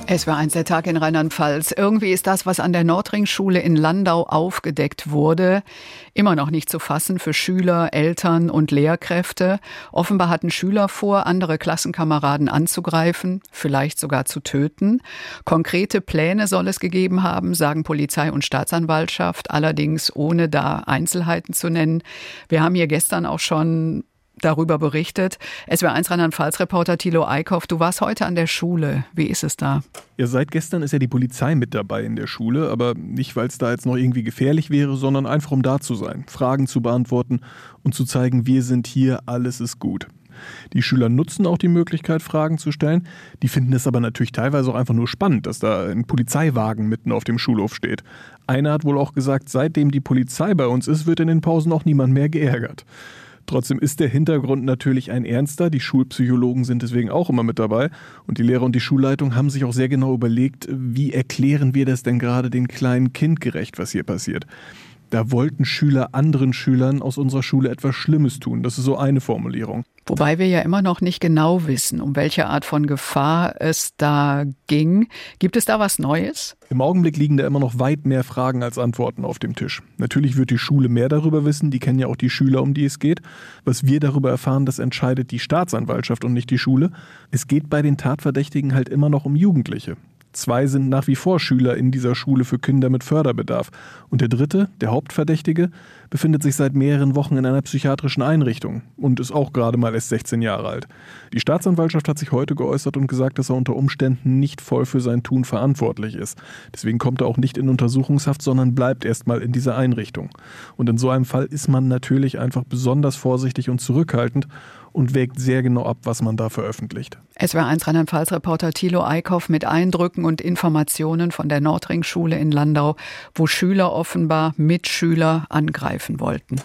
Es war eins der Tag in Rheinland-Pfalz. Irgendwie ist das, was an der Nordring-Schule in Landau aufgedeckt wurde, immer noch nicht zu fassen für Schüler, Eltern und Lehrkräfte. Offenbar hatten Schüler vor, andere Klassenkameraden anzugreifen, vielleicht sogar zu töten. Konkrete Pläne soll es gegeben haben, sagen Polizei und Staatsanwaltschaft, allerdings ohne da Einzelheiten zu nennen. Wir haben hier gestern auch schon darüber berichtet. SWR1 Rheinland-Pfalz-Reporter Thilo Eickhoff, du warst heute an der Schule. Wie ist es da? Ja, seit gestern ist ja die Polizei mit dabei in der Schule, aber nicht, weil es da jetzt noch irgendwie gefährlich wäre, sondern einfach um da zu sein, Fragen zu beantworten und zu zeigen, wir sind hier, alles ist gut. Die Schüler nutzen auch die Möglichkeit, Fragen zu stellen. Die finden es aber natürlich teilweise auch einfach nur spannend, dass da ein Polizeiwagen mitten auf dem Schulhof steht. Einer hat wohl auch gesagt, seitdem die Polizei bei uns ist, wird in den Pausen auch niemand mehr geärgert. Trotzdem ist der Hintergrund natürlich ein ernster. Die Schulpsychologen sind deswegen auch immer mit dabei. Und die Lehrer und die Schulleitung haben sich auch sehr genau überlegt, wie erklären wir das denn gerade dem kleinen Kind gerecht, was hier passiert. Da wollten Schüler anderen Schülern aus unserer Schule etwas Schlimmes tun. Das ist so eine Formulierung. Wobei wir ja immer noch nicht genau wissen, um welche Art von Gefahr es da ging. Gibt es da was Neues? Im Augenblick liegen da immer noch weit mehr Fragen als Antworten auf dem Tisch. Natürlich wird die Schule mehr darüber wissen, die kennen ja auch die Schüler, um die es geht. Was wir darüber erfahren, das entscheidet die Staatsanwaltschaft und nicht die Schule. Es geht bei den Tatverdächtigen halt immer noch um Jugendliche. 2 sind nach wie vor Schüler in dieser Schule für Kinder mit Förderbedarf. Und der 3., der Hauptverdächtige, befindet sich seit mehreren Wochen in einer psychiatrischen Einrichtung und ist auch gerade mal erst 16 Jahre alt. Die Staatsanwaltschaft hat sich heute geäußert und gesagt, dass er unter Umständen nicht voll für sein Tun verantwortlich ist. Deswegen kommt er auch nicht in Untersuchungshaft, sondern bleibt erstmal in dieser Einrichtung. Und in so einem Fall ist man natürlich einfach besonders vorsichtig und zurückhaltend und wägt sehr genau ab, was man da veröffentlicht. SWR1 Rheinland-Pfalz-Reporter Thilo Eickhoff mit Eindrücken und Informationen von der Nordring-Schule in Landau, wo Schüler offenbar Mitschüler angreifen wollten.